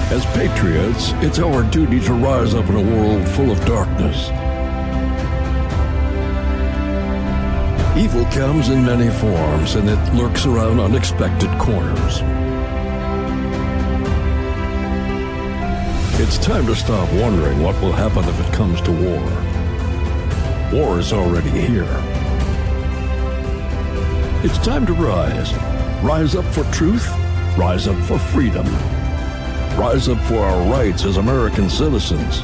As patriots, it's our duty to rise up in a world full of darkness. Evil comes in many forms, and it lurks around unexpected corners. It's time to stop wondering what will happen if it comes to war. War is already here. It's time to rise. Rise up for truth. Rise up for freedom. Rise up for our rights as American citizens.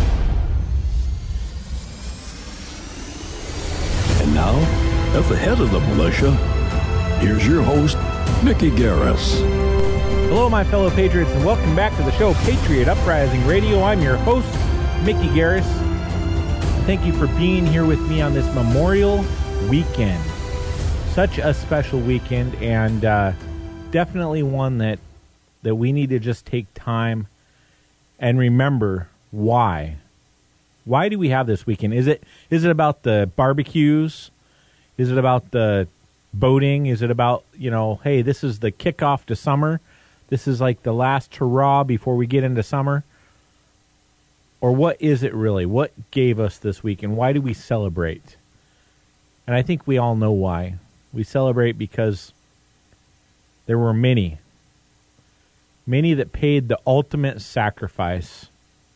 And now, at the head of the militia, here's your host, Mickey Garris. Hello, my fellow patriots, and welcome back to the show, Patriot Uprising Radio. I'm your host, Mickey Garris. Thank you for being here with me on this Memorial Weekend. Such a special weekend, and definitely one that we need to just take time and remember why. Why do we have this weekend? Is it about the barbecues? Is it about the boating? Is it about, hey, this is the kickoff to summer? This is like the last hurrah before we get into summer? Or what is it really? What gave us this weekend? Why do we celebrate? And I think we all know why. We celebrate because there were many that paid the ultimate sacrifice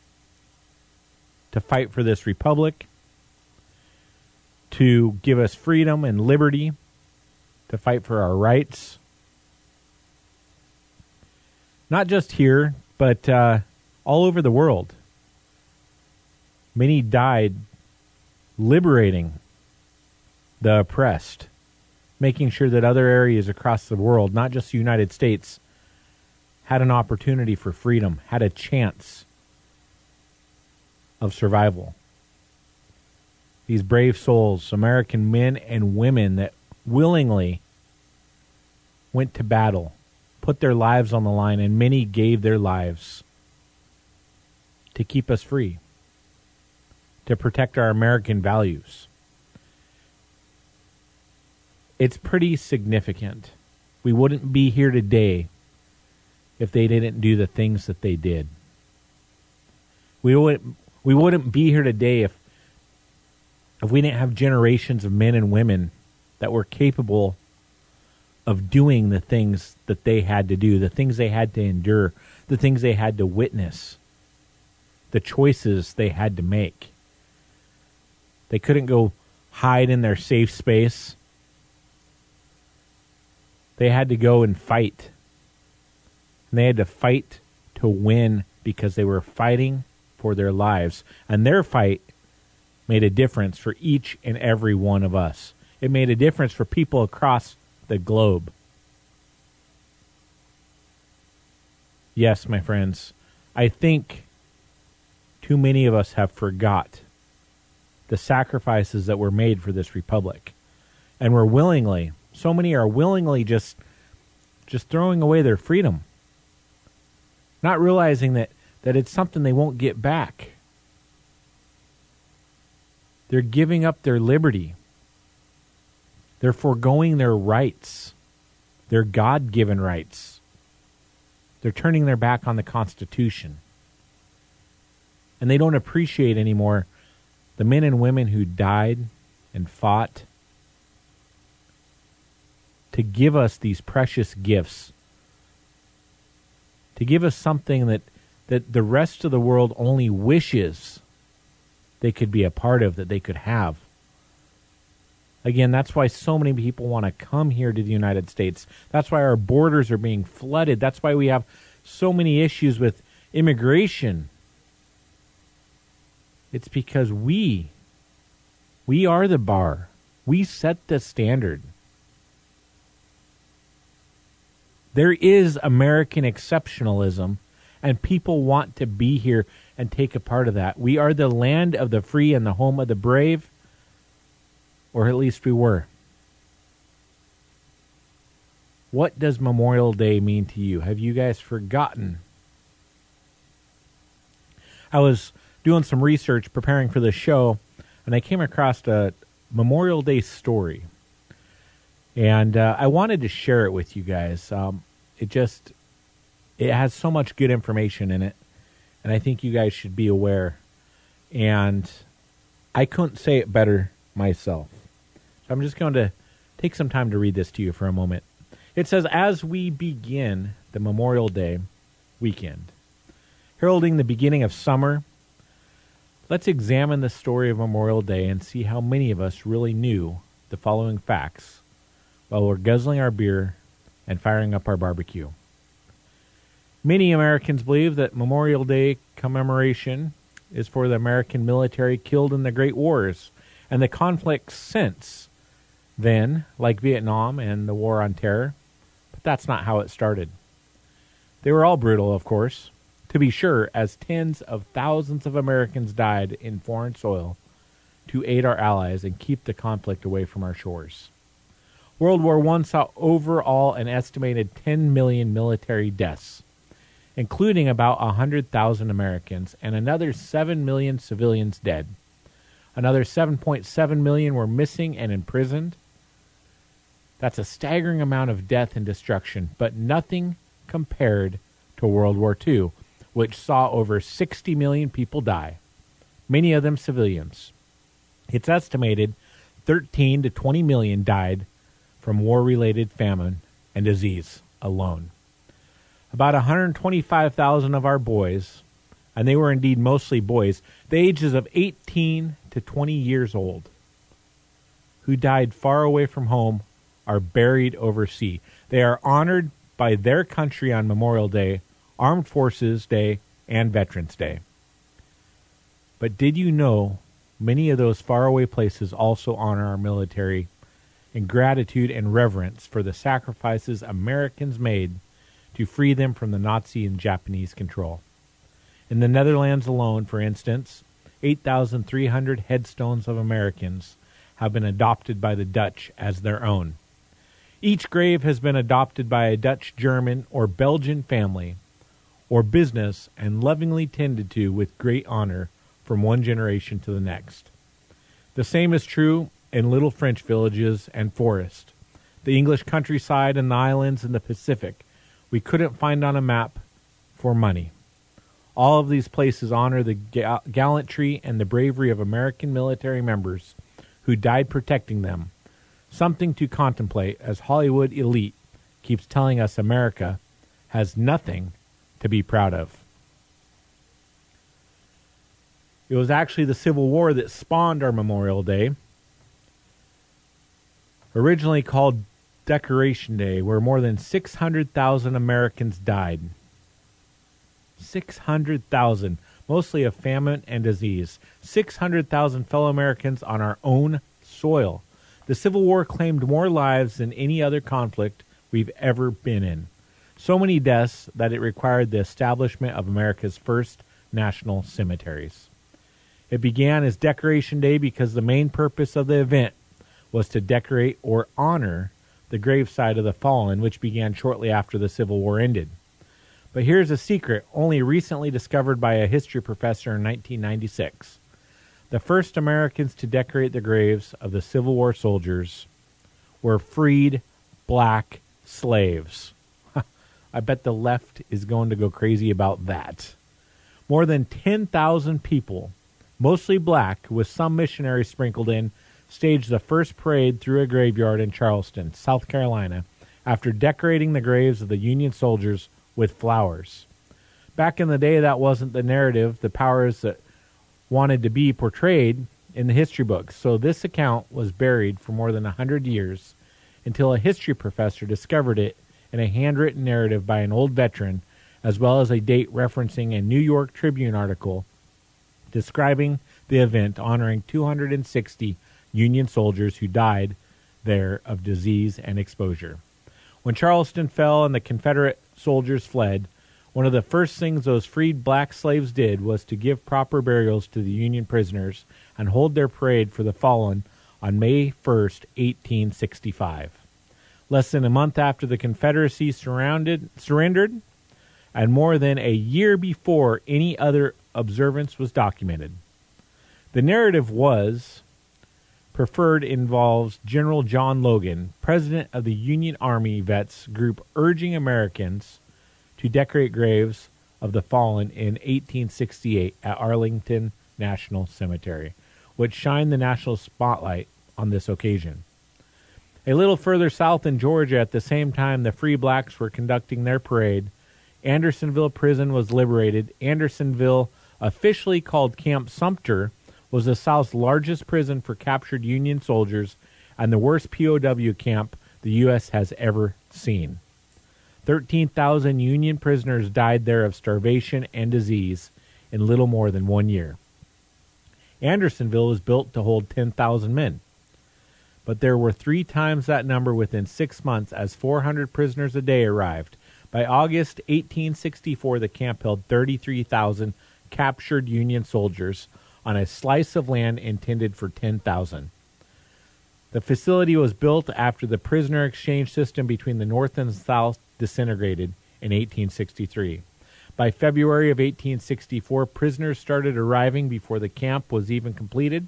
to fight for this republic, to give us freedom and liberty, to fight for our rights. Not just here, but all over the world. Many died liberating the oppressed, making sure that other areas across the world, not just the United States, had an opportunity for freedom, had a chance of survival. These brave souls, American men and women that willingly went to battle, put their lives on the line, and many gave their lives to keep us free, to protect our American values. It's pretty significant. We wouldn't be here today if they didn't do the things that they did. We wouldn't be here today if we didn't have generations of men and women that were capable of doing the things that they had to do, the things they had to endure, the things they had to witness, the choices they had to make. They couldn't go hide in their safe space. They had to go and fight. And they had to fight to win because they were fighting for their lives. And their fight made a difference for each and every one of us. It made a difference for people across the globe. Yes, my friends, I think too many of us have forgot the sacrifices that were made for this republic. And we're willingly, so many are willingly just throwing away their freedom, not realizing that it's something they won't get back. They're giving up their liberty. They're foregoing their rights, their God-given rights. They're turning their back on the Constitution. And they don't appreciate anymore the men and women who died and fought to give us these precious gifts, to give us something that the rest of the world only wishes they could be a part of, that they could have. Again, that's why so many people want to come here to the United States. That's why our borders are being flooded. That's why we have so many issues with immigration. It's because we are the bar. We set the standard. There is American exceptionalism, and people want to be here and take a part of that. We are the land of the free and the home of the brave, or at least we were. What does Memorial Day mean to you? Have you guys forgotten? I was doing some research preparing for the show, and I came across a Memorial Day story. And I wanted to share it with you guys. It It has so much good information in it, and I think you guys should be aware. And I couldn't say it better myself. So I'm just going to take some time to read this to you for a moment. It says, as we begin the Memorial Day weekend, heralding the beginning of summer, let's examine the story of Memorial Day and see how many of us really knew the following facts while we're guzzling our beer and firing up our barbecue. Many Americans believe that Memorial Day commemoration is for the American military killed in the Great Wars and the conflicts since then, like Vietnam and the War on Terror. But that's not how it started. They were all brutal, of course, to be sure, as tens of thousands of Americans died in foreign soil to aid our allies and keep the conflict away from our shores. World War I saw overall an estimated 10 million military deaths, including about 100,000 Americans and another 7 million civilians dead. Another 7.7 million were missing and imprisoned. That's a staggering amount of death and destruction, but nothing compared to World War II, which saw over 60 million people die, many of them civilians. It's estimated 13 to 20 million died from war-related famine and disease alone. About 125,000 of our boys, and they were indeed mostly boys, the ages of 18 to 20 years old, who died far away from home, are buried overseas. They are honored by their country on Memorial Day, Armed Forces Day, and Veterans Day. But did you know many of those faraway places also honor our military in gratitude and reverence for the sacrifices Americans made to free them from the Nazi and Japanese control? In the Netherlands alone, for instance, 8,300 headstones of Americans have been adopted by the Dutch as their own. Each grave has been adopted by a Dutch, German, or Belgian family or business and lovingly tended to with great honor from one generation to the next. The same is true in little French villages and forests, the English countryside and the islands in the Pacific we couldn't find on a map for money. All of these places honor the gallantry and the bravery of American military members who died protecting them. Something to contemplate as Hollywood elite keeps telling us America has nothing to be proud of. It was actually the Civil War that spawned our Memorial Day, originally called Decoration Day, where more than 600,000 Americans died. 600,000, mostly of famine and disease. 600,000 fellow Americans on our own soil. The Civil War claimed more lives than any other conflict we've ever been in. So many deaths that it required the establishment of America's first national cemeteries. It began as Decoration Day because the main purpose of the event was to decorate or honor the gravesite of the fallen, which began shortly after the Civil War ended. But here's a secret only recently discovered by a history professor in 1996. The first Americans to decorate the graves of the Civil War soldiers were freed black slaves. I bet the left is going to go crazy about that. More than 10,000 people, mostly black, with some missionaries sprinkled in, staged the first parade through a graveyard in Charleston, South Carolina, after decorating the graves of the Union soldiers with flowers. Back in the day, that wasn't the narrative the powers that wanted to be portrayed in the history books, so this account was buried for more than 100 years until a history professor discovered it in a handwritten narrative by an old veteran, as well as a date referencing a New York Tribune article describing the event honoring 260 Union soldiers who died there of disease and exposure. When Charleston fell and the Confederate soldiers fled, one of the first things those freed black slaves did was to give proper burials to the Union prisoners and hold their parade for the fallen on May 1st, 1865. Less than a month after the Confederacy surrendered, and more than a year before any other observance was documented. The narrative preferred involves General John Logan, president of the Union Army Vets Group, urging Americans to decorate graves of the fallen in 1868 at Arlington National Cemetery, which shined the national spotlight on this occasion. A little further south in Georgia, at the same time the free blacks were conducting their parade, Andersonville Prison was liberated. Andersonville, officially called Camp Sumter, was the South's largest prison for captured Union soldiers and the worst POW camp the U.S. has ever seen. 13,000 Union prisoners died there of starvation and disease in little more than 1 year. Andersonville was built to hold 10,000 men, but there were 3 times that number within 6 months as 400 prisoners a day arrived. By August 1864, the camp held 33,000 captured Union soldiers on a slice of land intended for 10,000. The facility was built after the prisoner exchange system between the North and South disintegrated in 1863. By February of 1864, prisoners started arriving before the camp was even completed.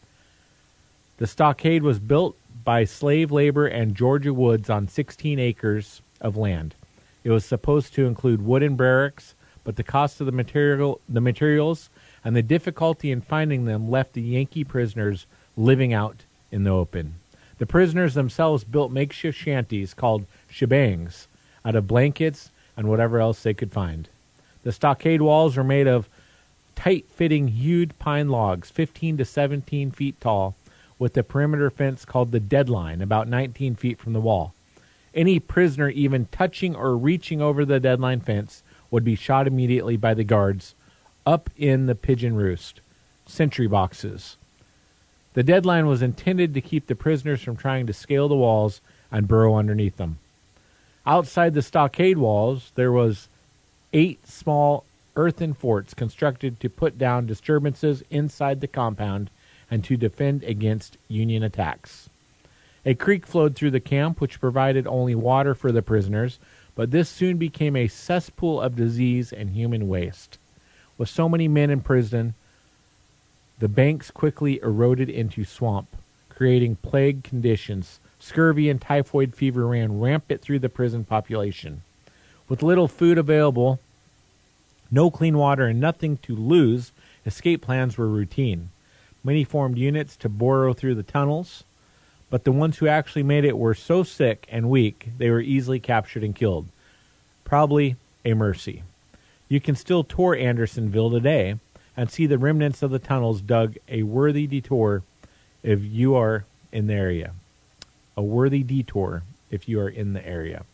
The stockade was built by slave labor and Georgia Woods on 16 acres of land. It was supposed to include wooden barracks, but the cost of the materials and the difficulty in finding them left the Yankee prisoners living out in the open. The prisoners themselves built makeshift shanties called shebangs out of blankets and whatever else they could find. The stockade walls were made of tight-fitting hewed pine logs, 15 to 17 feet tall, with the perimeter fence called the deadline, about 19 feet from the wall. Any prisoner even touching or reaching over the deadline fence would be shot immediately by the guards up in the pigeon roost, sentry boxes. The deadline was intended to keep the prisoners from trying to scale the walls and burrow underneath them. Outside the stockade walls, there was 8 small earthen forts constructed to put down disturbances inside the compound and to defend against Union attacks. A creek flowed through the camp, which provided only water for the prisoners, but this soon became a cesspool of disease and human waste. With so many men in prison, the banks quickly eroded into swamp, creating plague conditions. Scurvy and typhoid fever ran rampant through the prison population. With little food available, no clean water, and nothing to lose, escape plans were routine. Many formed units to burrow through the tunnels, but the ones who actually made it were so sick and weak they were easily captured and killed. Probably a mercy. You can still tour Andersonville today and see the remnants of the tunnels dug, a worthy detour if you are in the area. A worthy detour if you are in the area.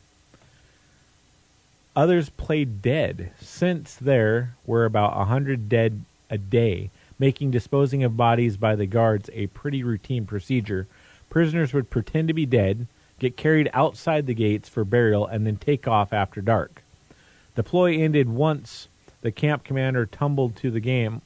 Others played dead, since there were about 100 dead a day, making disposing of bodies by the guards a pretty routine procedure. Prisoners would pretend to be dead, get carried outside the gates for burial, and then take off after dark. The ploy ended once the camp commander tumbled to the game.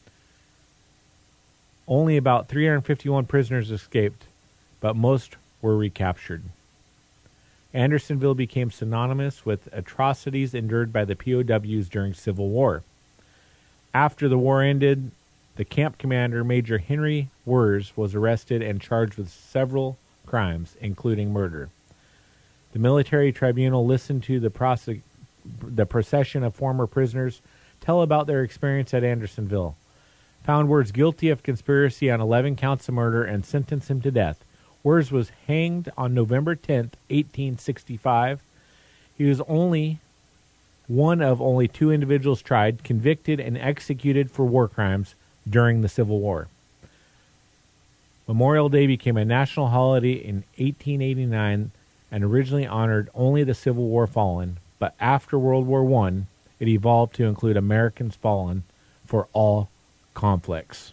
Only about 351 prisoners escaped, but most were recaptured. Andersonville became synonymous with atrocities endured by the POWs during Civil War. After the war ended, the camp commander, Major Henry Wirz, was arrested and charged with several crimes, including murder. The military tribunal listened to the procession of former prisoners tell about their experience at Andersonville, found Wirz guilty of conspiracy on 11 counts of murder, and sentenced him to death. Wirz was hanged on November 10th, 1865. He was only one of only 2 individuals tried, convicted, and executed for war crimes during the Civil War. Memorial Day became a national holiday in 1889 and originally honored only the Civil War fallen, but after World War I, it evolved to include Americans fallen for all conflicts.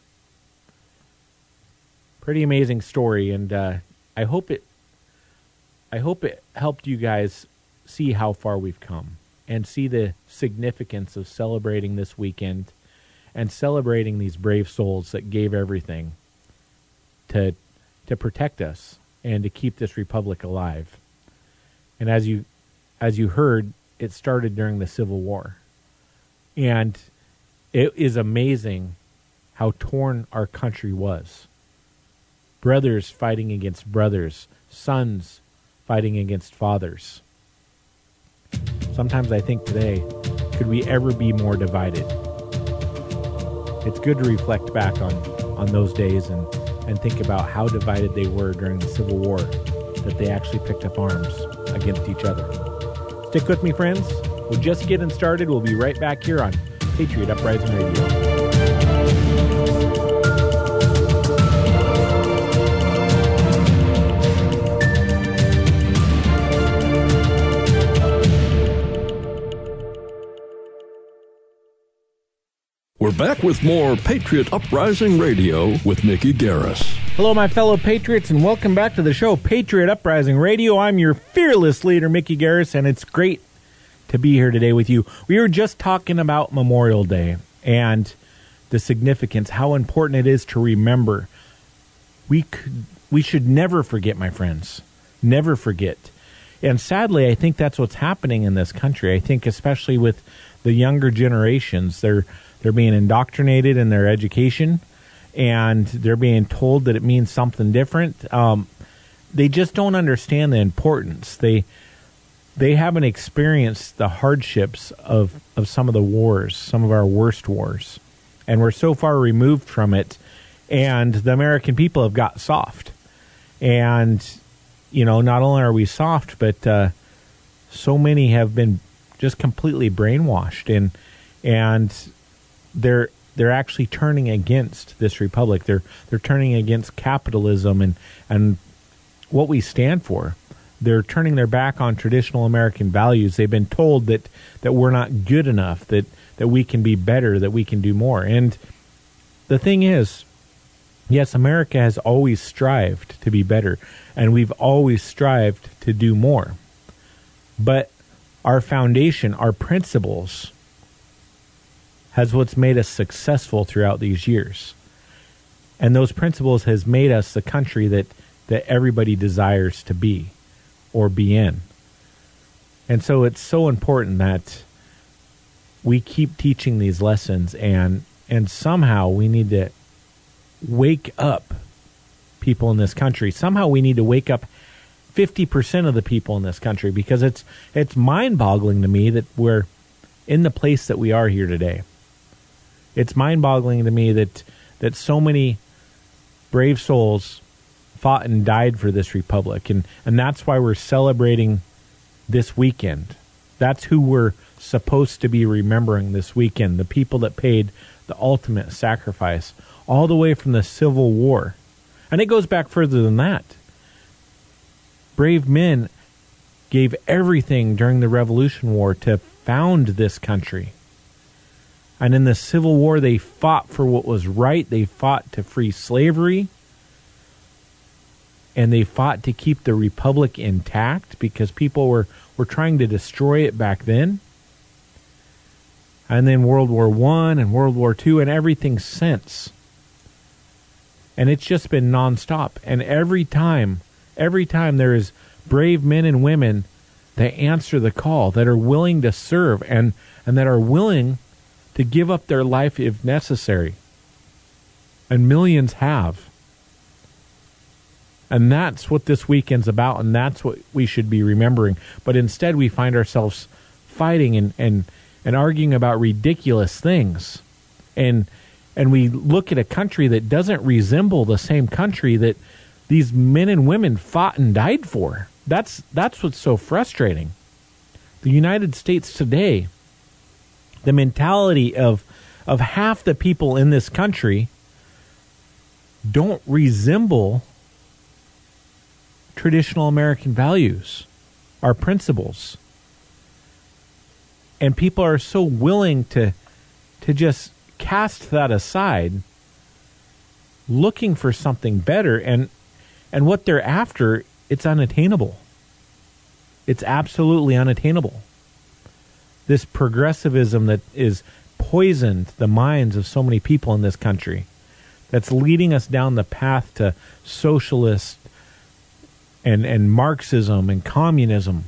Pretty amazing story, and I hope it helped you guys see how far we've come and see the significance of celebrating this weekend and celebrating these brave souls that gave everything to protect us and to keep this republic alive. And as you heard, it started during the Civil War. And it is amazing how torn our country was. Brothers fighting against brothers, sons fighting against fathers. Sometimes I think today, could we ever be more divided? It's good to reflect back on those days and think about how divided they were during the Civil War, that they actually picked up arms against each other. Stick with me, friends. We're just getting started. We'll be right back here on Patriot Uprising Radio. We're back with more Patriot Uprising Radio with Mickey Garris. Hello, my fellow patriots, and welcome back to the show, Patriot Uprising Radio. I'm your fearless leader, Mickey Garris, and it's great to be here today with you. We were just talking about Memorial Day and the significance, how important it is to remember. We should never forget, my friends. Never forget. And sadly, I think that's what's happening in this country. I think especially with the younger generations, they're being indoctrinated in their education, and they're being told that it means something different. They just don't understand the importance. They haven't experienced the hardships of some of the wars, some of our worst wars. And we're so far removed from it, and the American people have got soft. And, you know, not only are we soft, but so many have been just completely brainwashed, and they're actually turning against this republic. They're turning against capitalism and what we stand for. They're turning their back on traditional American values. They've been told that we're not good enough, that we can be better, that we can do more. And the thing is, yes, America has always strived to be better, and we've always strived to do more. But our foundation, our principles, has what's made us successful throughout these years. And those principles has made us the country that everybody desires to be or be in. And so it's so important that we keep teaching these lessons, and somehow we need to wake up people in this country. Somehow we need to wake up 50% of the people in this country, because it's mind-boggling to me that we're in the place that we are here today. It's mind-boggling to me that so many brave souls fought and died for this republic, and that's why we're celebrating this weekend. That's who we're supposed to be remembering this weekend, the people that paid the ultimate sacrifice, all the way from the Civil War. And it goes back further than that. Brave men gave everything during the Revolution War to found this country. And in the Civil War, they fought for what was right. They fought to free slavery. And they fought to keep the republic intact, because people were trying to destroy it back then. And then World War I and World War II and everything since. And it's just been nonstop. And every time there is brave men and women that answer the call, that are willing to serve, and that are willing to give up their life if necessary. And millions have. And that's what this weekend's about, and that's what we should be remembering. But instead we find ourselves fighting and arguing about ridiculous things. And we look at a country that doesn't resemble the same country that these men and women fought and died for. That's what's so frustrating. The United States today, the mentality of half the people in this country don't resemble traditional American values, our principles. And people are so willing to just cast that aside, looking for something better, and what they're after, it's unattainable. It's absolutely unattainable. This progressivism that is poisoned the minds of so many people in this country, that's leading us down the path to socialist and Marxism and communism.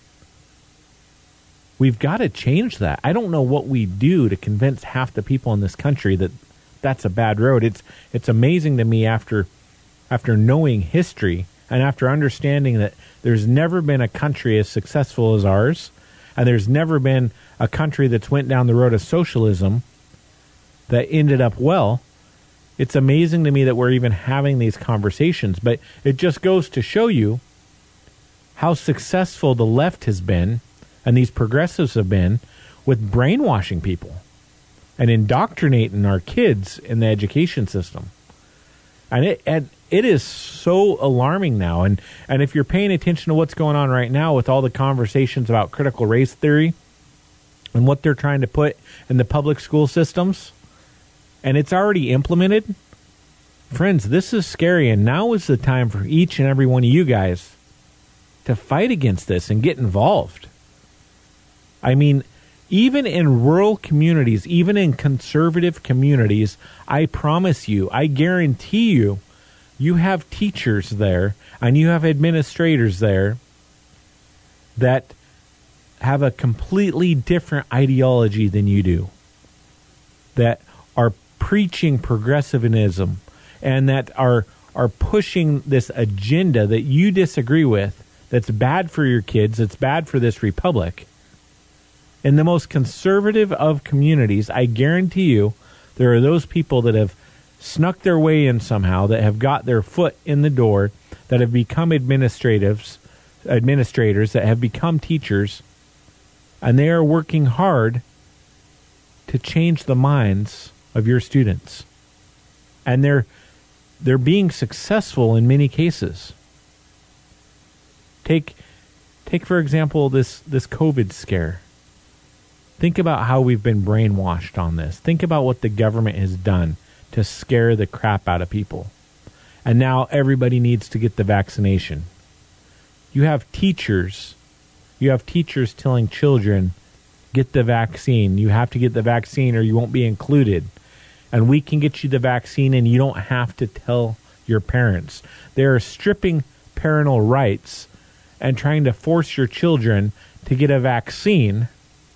We've got to change that. I don't know what we do to convince half the people in this country that that's a bad road. It's amazing to me after knowing history and after understanding that there's never been a country as successful as ours, And there's never been a country that's went down the road of socialism that ended up well. It's amazing to me that we're even having these conversations, but it just goes to show you how successful the left has been and these progressives have been with brainwashing people and indoctrinating our kids in the education system. And it is so alarming now. And if you're paying attention to what's going on right now with all the conversations about critical race theory and what they're trying to put in the public school systems, and it's already implemented, friends, this is scary. And now is the time for each and every one of you guys to fight against this and get involved. I mean, even in rural communities, even in conservative communities, I promise you, I guarantee you, you have teachers there and you have administrators there that have a completely different ideology than you do, that are preaching progressivism and that are pushing this agenda that you disagree with, that's bad for your kids, that's bad for this republic. In the most conservative of communities, I guarantee you, there are those people that have snuck their way in somehow, that have got their foot in the door, that have become administrators, that have become teachers, and they are working hard to change the minds of your students. And they're being successful in many cases. Take for example this COVID scare. Think about how we've been brainwashed on this. Think about what the government has done to scare the crap out of people. And now everybody needs to get the vaccination. You have teachers telling children, get the vaccine. You have to get the vaccine or you won't be included. And we can get you the vaccine and you don't have to tell your parents. They're stripping parental rights and trying to force your children to get a vaccine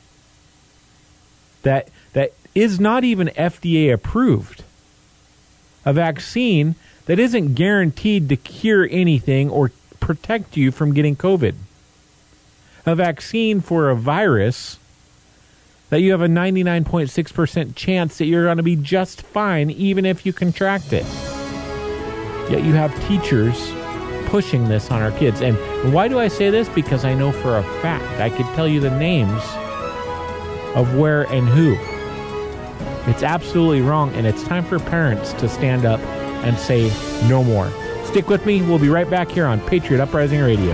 that is not even FDA approved. A vaccine that isn't guaranteed to cure anything or protect you from getting COVID. A vaccine for a virus that you have a 99.6% chance that you're going to be just fine even if you contract it. Yet you have teachers pushing this on our kids. And why do I say this? Because I know for a fact, I could tell you the names of where and who. It's absolutely wrong, and it's time for parents to stand up and say no more. Stick with me. We'll be right back here on Patriot Uprising Radio.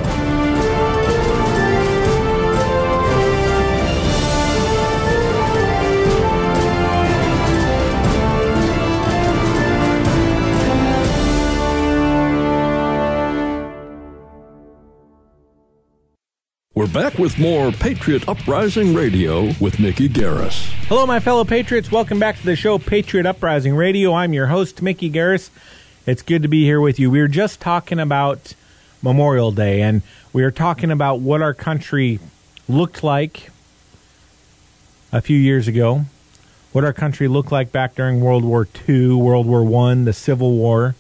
We're back with more Patriot Uprising Radio with Mickey Garris. Hello, my fellow patriots. Welcome back to the show, Patriot Uprising Radio. I'm your host, Mickey Garris. It's good to be here with you. We were just talking about Memorial Day, and we were talking about what our country looked like a few years ago, what our country looked like back during World War II, World War I, the Civil War.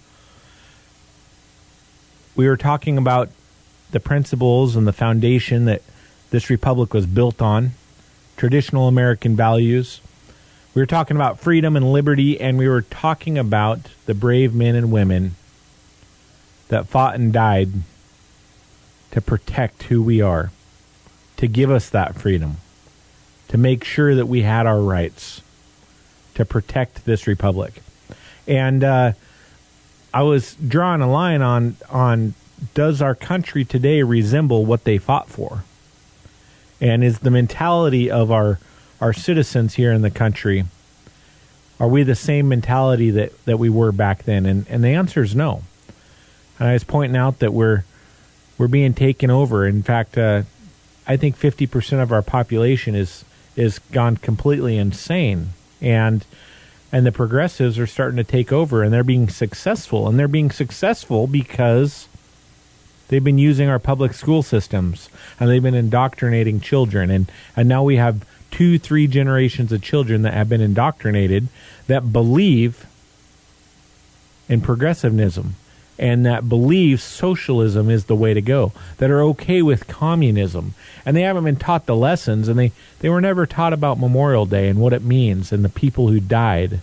We were talking about the principles and the foundation that this republic was built on, traditional American values. We were talking about freedom and liberty, and we were talking about the brave men and women that fought and died to protect who we are, to give us that freedom, to make sure that we had our rights, to protect this republic. And I was drawing a line on does our country today resemble what they fought for? And is the mentality of our citizens here in the country, are we the same mentality that we were back then? And the answer is no. And I was pointing out that we're being taken over. In fact, I think 50% of our population is gone completely insane. And the progressives are starting to take over, and they're being successful. And they're being successful because they've been using our public school systems, and they've been indoctrinating children. And now we have 2-3 generations of children that have been indoctrinated that believe in progressivism, and that believe socialism is the way to go, that are okay with communism. And they haven't been taught the lessons, and they were never taught about Memorial Day and what it means and the people who died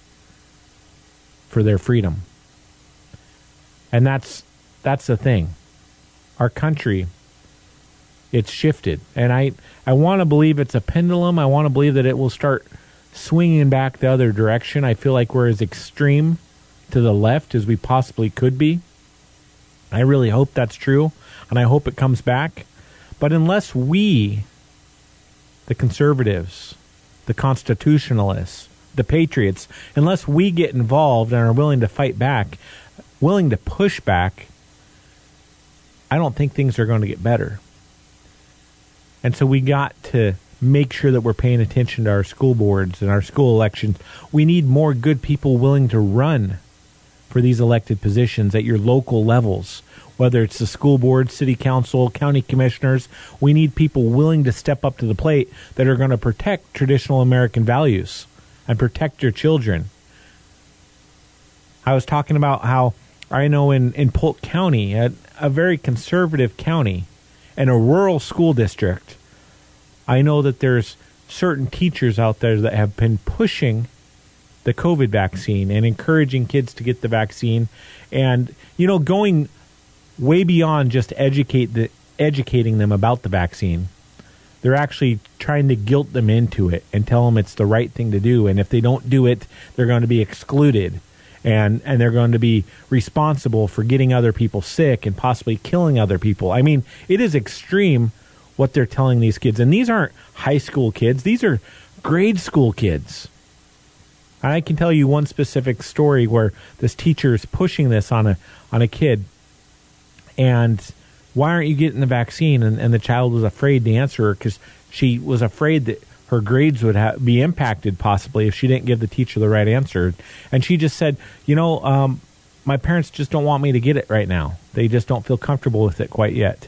for their freedom. And that's the thing. Our country, it's shifted. And I want to believe it's a pendulum. I want to believe that it will start swinging back the other direction. I feel like we're as extreme to the left as we possibly could be. I really hope that's true, and I hope it comes back. But unless we, the conservatives, the constitutionalists, the patriots, unless we get involved and are willing to fight back, willing to push back, I don't think things are going to get better. And so we got to make sure that we're paying attention to our school boards and our school elections. We need more good people willing to run for these elected positions at your local levels, whether it's the school board, city council, county commissioners. We need people willing to step up to the plate that are going to protect traditional American values and protect your children. I was talking about how I know in Polk County, a very conservative county and a rural school district, I know that there's certain teachers out there that have been pushing the COVID vaccine and encouraging kids to get the vaccine, and going way beyond just educating them about the vaccine. They're actually trying to guilt them into it and tell them it's the right thing to do, and if they don't do it, they're going to be excluded, and they're going to be responsible for getting other people sick and possibly killing other people. I mean, it is extreme what they're telling these kids, and these aren't high school kids, these are grade school kids. And I can tell you one specific story where this teacher is pushing this on a kid. And why aren't you getting the vaccine? And the child was afraid to answer her because she was afraid that her grades would be impacted possibly if she didn't give the teacher the right answer. And she just said, my parents just don't want me to get it right now. They just don't feel comfortable with it quite yet.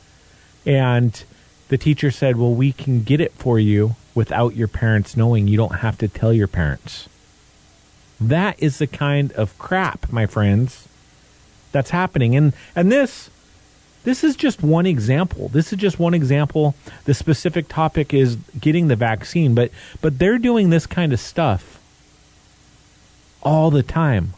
And the teacher said, well, we can get it for you without your parents knowing. You don't have to tell your parents. That is the kind of crap, my friends, that's happening. And this is just one example. This is just one example. The specific topic is getting the vaccine, but they're doing this kind of stuff all the time.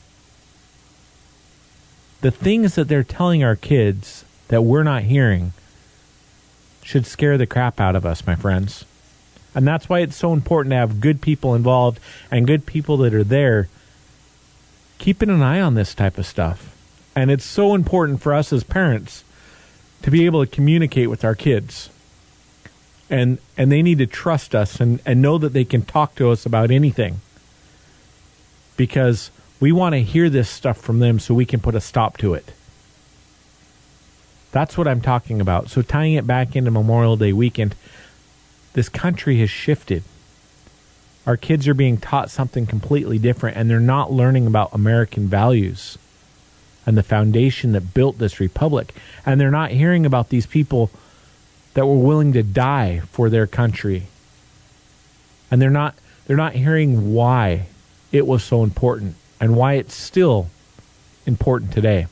The things that they're telling our kids that we're not hearing should scare the crap out of us, my friends. And that's why it's so important to have good people involved and good people that are there keeping an eye on this type of stuff. And it's so important for us as parents to be able to communicate with our kids. And they need to trust us and know that they can talk to us about anything. Because we want to hear this stuff from them so we can put a stop to it. That's what I'm talking about. So tying it back into Memorial Day weekend, this country has shifted. Our kids are being taught something completely different, and they're not learning about American values and the foundation that built this republic. And they're not hearing about these people that were willing to die for their country. And they're not hearing why it was so important and why it's still important today.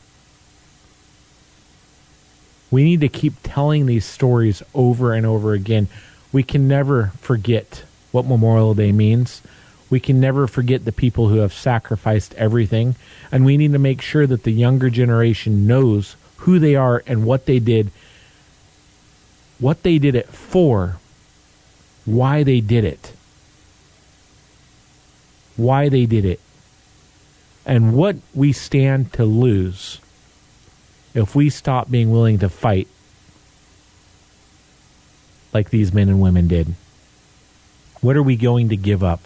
We need to keep telling these stories over and over again. We can never forget what Memorial Day means. We can never forget the people who have sacrificed everything. And we need to make sure that the younger generation knows who they are and what they did it for, why they did it, and what we stand to lose if we stop being willing to fight like these men and women did. What are we going to give up?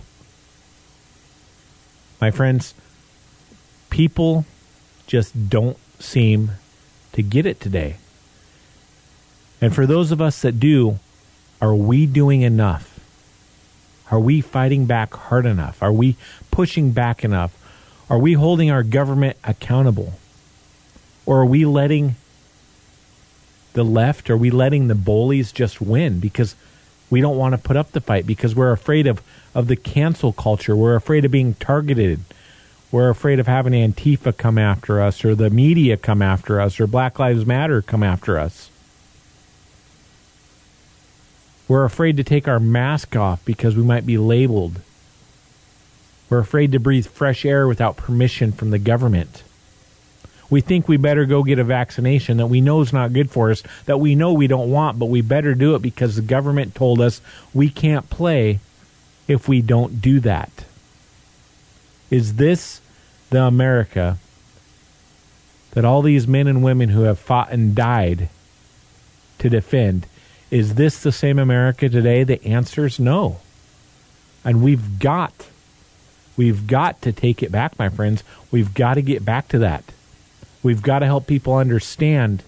My friends, people just don't seem to get it today. And for those of us that do, are we doing enough? Are we fighting back hard enough? Are we pushing back enough? Are we holding our government accountable? Or are we letting the left, are we letting the bullies just win because we don't want to put up the fight, because we're afraid of the cancel culture. We're afraid of being targeted. We're afraid of having Antifa come after us, or the media come after us, or Black Lives Matter come after us. We're afraid to take our mask off because we might be labeled. We're afraid to breathe fresh air without permission from the government. We think we better go get a vaccination that we know is not good for us, that we know we don't want, but we better do it because the government told us we can't play if we don't do that. Is this the America that all these men and women who have fought and died to defend, is this the same America today? The answer is no. And we've got to take it back, my friends. We've got to get back to that. We've got to help people understand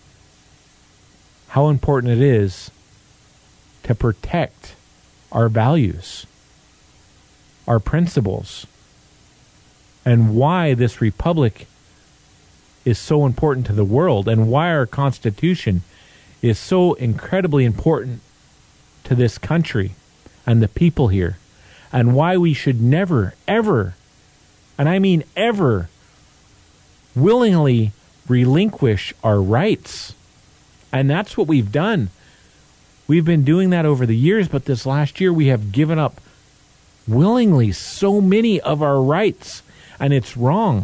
how important it is to protect our values, our principles, and why this republic is so important to the world, and why our Constitution is so incredibly important to this country and the people here, and why we should never, ever, and I mean ever, willingly relinquish our rights. And that's what we've done. We've been doing that over the years, but this last year we have given up willingly so many of our rights, and it's wrong.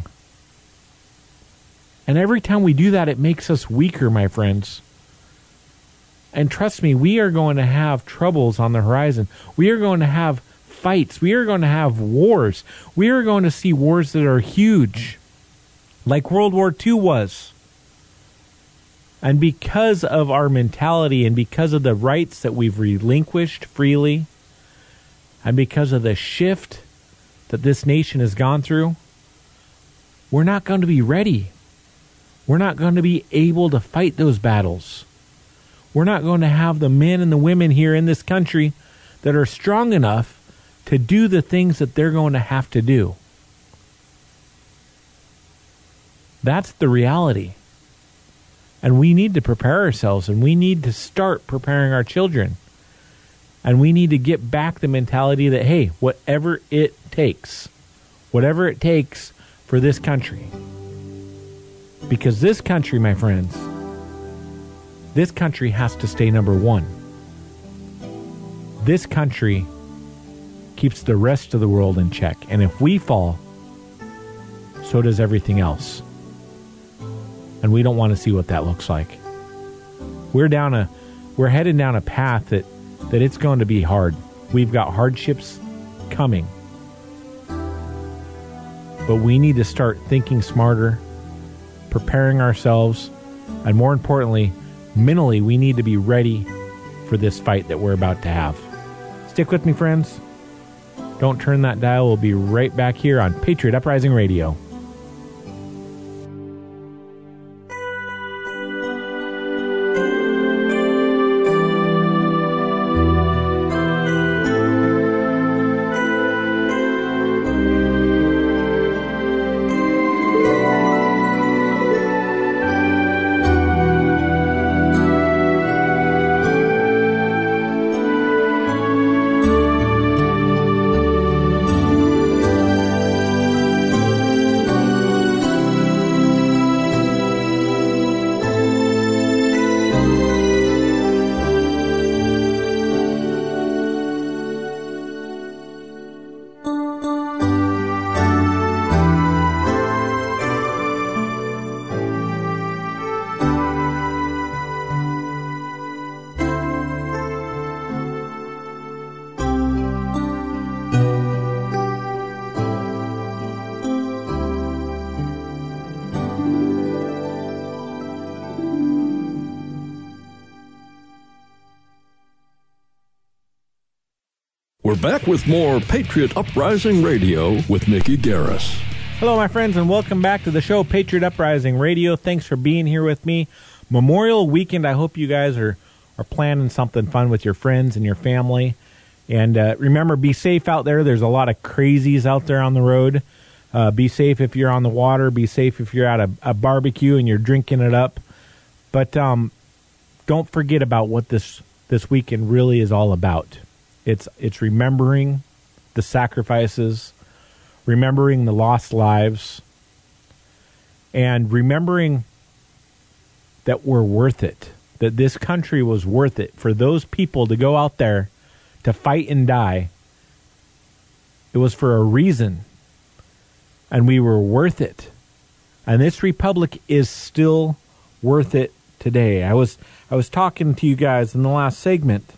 And every time we do that, it makes us weaker, my friends. And trust me, we are going to have troubles on the horizon. We are going to have fights. We are going to have wars. We are going to see wars that are huge, like World War II was. And because of our mentality and because of the rights that we've relinquished freely, and because of the shift that this nation has gone through, we're not going to be ready. We're not going to be able to fight those battles. We're not going to have the men and the women here in this country that are strong enough to do the things that they're going to have to do. That's the reality. And we need to prepare ourselves, and we need to start preparing our children. And we need to get back the mentality that, hey, whatever it takes for this country. Because this country, my friends, this country has to stay number one. This country keeps the rest of the world in check. And if we fall, so does everything else. And we don't want to see what that looks like. We're headed down a path that it's going to be hard. We've got hardships coming. But we need to start thinking smarter, preparing ourselves, and more importantly, mentally, we need to be ready for this fight that we're about to have. Stick with me, friends. Don't turn that dial. We'll be right back here on Patriot Uprising Radio. We're back with more Patriot Uprising Radio with Mickey Garris. Hello, my friends, and welcome back to the show, Patriot Uprising Radio. Thanks for being here with me. Memorial Weekend, I hope you guys are planning something fun with your friends and your family. And remember, be safe out there. There's a lot of crazies out there on the road. Be safe if you're on the water. Be safe if you're at a barbecue and you're drinking it up. But don't forget about what this weekend really is all about. It's remembering the sacrifices, remembering the lost lives, and remembering that we're worth it, that this country was worth it for those people to go out there to fight and die. It was for a reason, and we were worth it. And this republic is still worth it today. I was talking to you guys in the last segment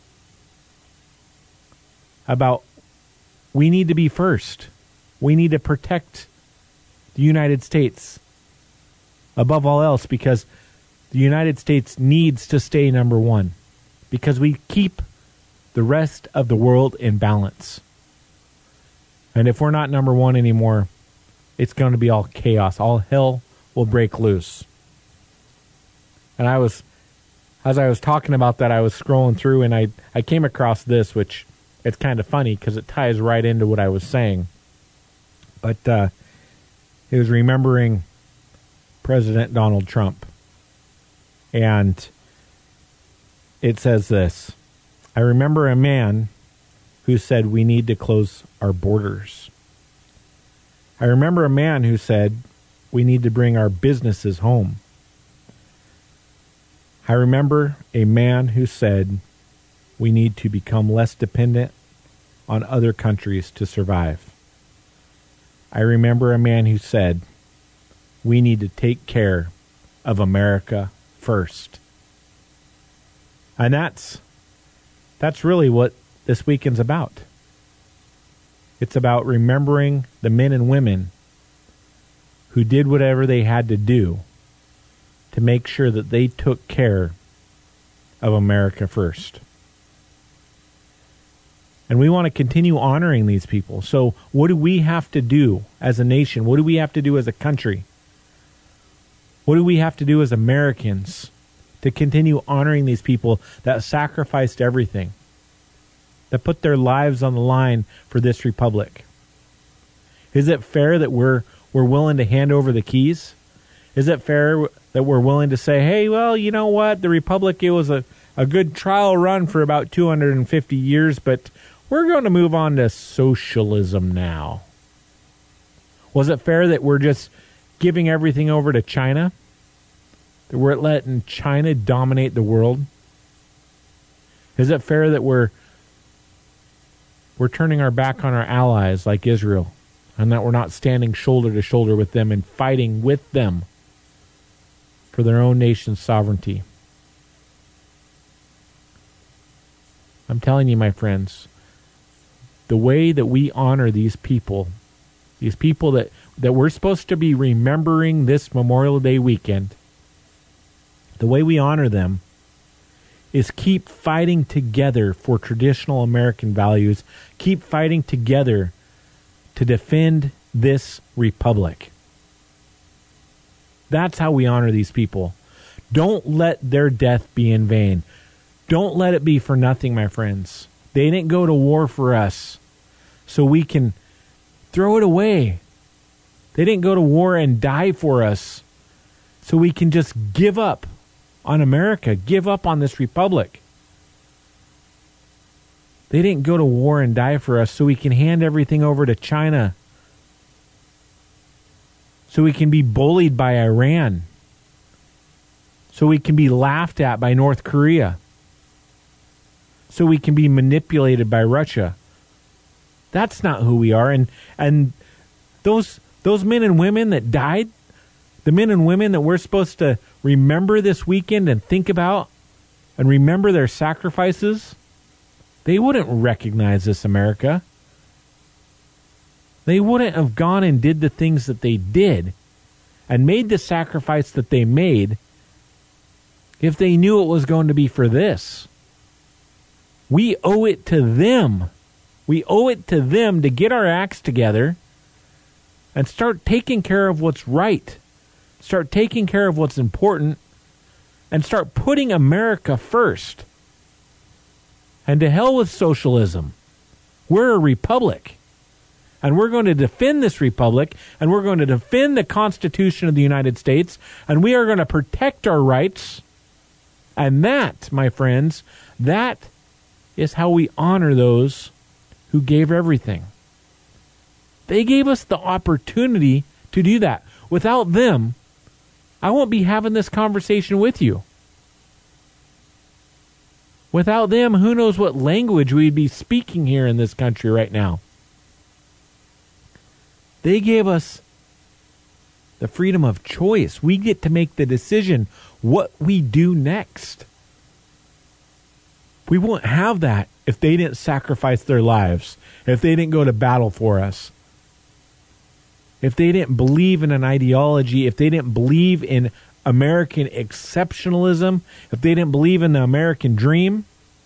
about we need to be first. We need to protect the United States above all else, because the United States needs to stay number one, because we keep the rest of the world in balance. And if we're not number one anymore, it's going to be all chaos. All hell will break loose. And as I was talking about that, I was scrolling through and I came across this, which it's kind of funny because it ties right into what I was saying. But it was remembering President Donald Trump. And it says this: I remember a man who said we need to close our borders. I remember a man who said we need to bring our businesses home. I remember a man who said we need to become less dependent on other countries to survive. I remember a man who said we need to take care of America first. And that's really what this weekend's about. It's about remembering the men and women who did whatever they had to do to make sure that they took care of America first. And we want to continue honoring these people. So what do we have to do as a nation? What do we have to do as a country? What do we have to do as Americans to continue honoring these people that sacrificed everything, that put their lives on the line for this republic? Is it fair that we're willing to hand over the keys? Is it fair that we're willing to say, hey, well, you know what? The republic, it was a good trial run for about 250 years, but we're going to move on to socialism now. Was it fair that we're just giving everything over to China? That we're letting China dominate the world? Is it fair that we're turning our back on our allies like Israel, and that we're not standing shoulder to shoulder with them and fighting with them for their own nation's sovereignty? I'm telling you, my friends, the way that we honor these people that we're supposed to be remembering this Memorial Day weekend, the way we honor them is keep fighting together for traditional American values, keep fighting together to defend this republic. That's how we honor these people. Don't let their death be in vain. Don't let it be for nothing, my friends. They didn't go to war for us so we can throw it away. They didn't go to war and die for us so we can just give up on America, give up on this republic. They didn't go to war and die for us so we can hand everything over to China, so we can be bullied by Iran, so we can be laughed at by North Korea, so we can be manipulated by Russia. That's not who we are. And those men and women that died, the men and women that we're supposed to remember this weekend and think about and remember their sacrifices, they wouldn't recognize this America. They wouldn't have gone and did the things that they did and made the sacrifice that they made if they knew it was going to be for this. We owe it to them. We owe it to them to get our acts together and start taking care of what's right. Start taking care of what's important and start putting America first. And to hell with socialism. We're a republic. And we're going to defend this republic, and we're going to defend the Constitution of the United States, and we are going to protect our rights. And that, my friends, that is how we honor those who gave everything. They gave us the opportunity to do that. Without them, I won't be having this conversation with you. Without them, who knows what language we'd be speaking here in this country right now. They gave us the freedom of choice. We get to make the decision what we do next. We won't have that if they didn't sacrifice their lives, if they didn't go to battle for us, if they didn't believe in an ideology, if they didn't believe in American exceptionalism, if they didn't believe in the American dream.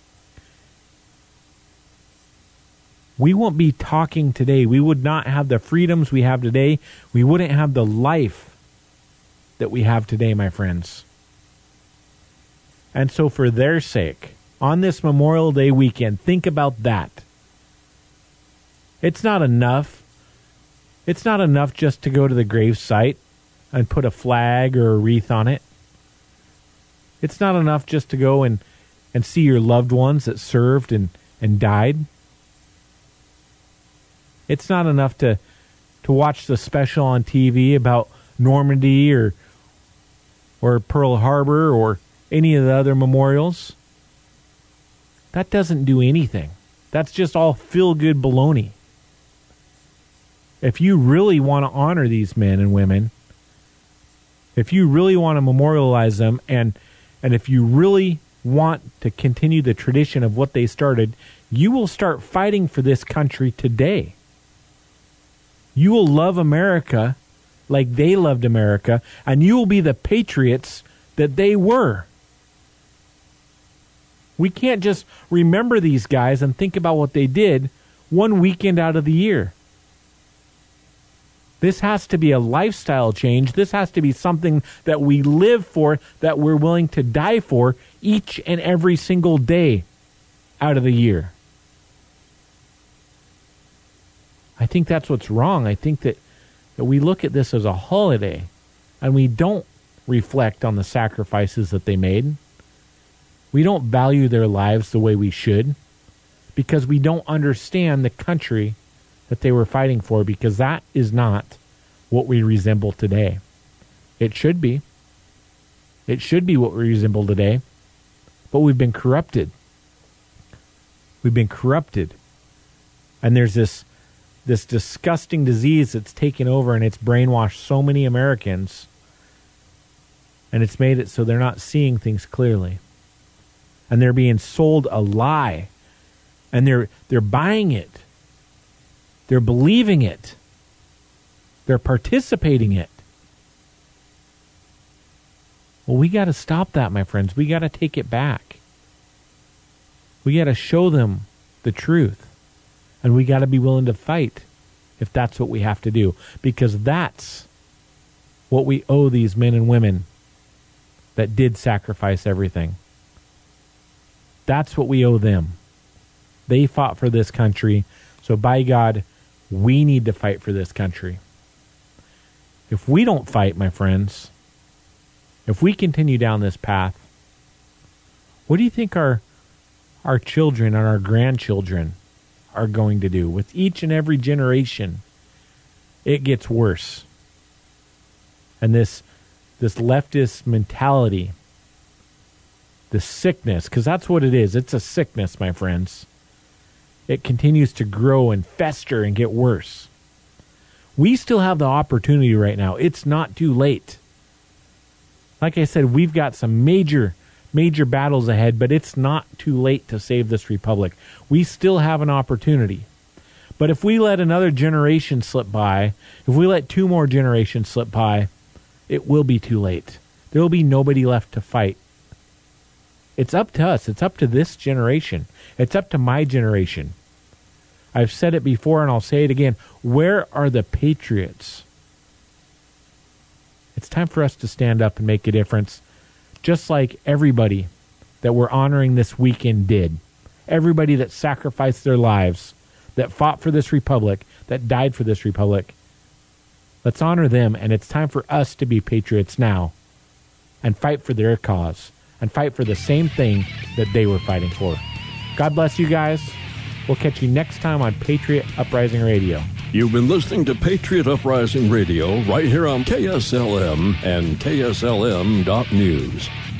We won't be talking today. We would not have the freedoms we have today. We wouldn't have the life that we have today, my friends. And so for their sake, on this Memorial Day weekend, think about that. It's not enough. It's not enough just to go to the grave site and put a flag or a wreath on it. It's not enough just to go and see your loved ones that served and died. It's not enough to watch the special on TV about Normandy or Pearl Harbor or any of the other memorials. That doesn't do anything. That's just all feel-good baloney. If you really want to honor these men and women, if you really want to memorialize them, and if you really want to continue the tradition of what they started, you will start fighting for this country today. You will love America like they loved America, and you will be the patriots that they were. We can't just remember these guys and think about what they did one weekend out of the year. This has to be a lifestyle change. This has to be something that we live for, that we're willing to die for each and every single day out of the year. I think that's what's wrong. I think that we look at this as a holiday and we don't reflect on the sacrifices that they made. We don't value their lives the way we should because we don't understand the country that they were fighting for, because that is not what we resemble today. It should be. It should be what we resemble today, but we've been corrupted. We've been corrupted. And there's this disgusting disease that's taken over, and it's brainwashed so many Americans, and it's made it so they're not seeing things clearly. And they're being sold a lie, and they're buying it. They're believing it. They're participating in it. Well, we got to stop that, my friends. We got to take it back. We got to show them the truth. And we got to be willing to fight if that's what we have to do. Because that's what we owe these men and women that did sacrifice everything. That's what we owe them. They fought for this country. So by God, we need to fight for this country. If we don't fight, my friends, if we continue down this path, what do you think our children and our grandchildren are going to do? With each and every generation, it gets worse. And this leftist mentality, the sickness, because that's what it is. It's a sickness, my friends. It continues to grow and fester and get worse. We still have the opportunity right now. It's not too late. Like I said, we've got some major battles ahead, but it's not too late to save this republic. We still have an opportunity. But if we let another generation slip by, if we let 2 more generations slip by, it will be too late. There will be nobody left to fight. It's up to us. It's up to this generation. It's up to my generation. I've said it before and I'll say it again. Where are the patriots? It's time for us to stand up and make a difference, just like everybody that we're honoring this weekend did. Everybody that sacrificed their lives, that fought for this republic, that died for this republic. Let's honor them, and it's time for us to be patriots now and fight for their cause and fight for the same thing that they were fighting for. God bless you guys. We'll catch you next time on Patriot Uprising Radio. You've been listening to Patriot Uprising Radio right here on KSLM and KSLM.News.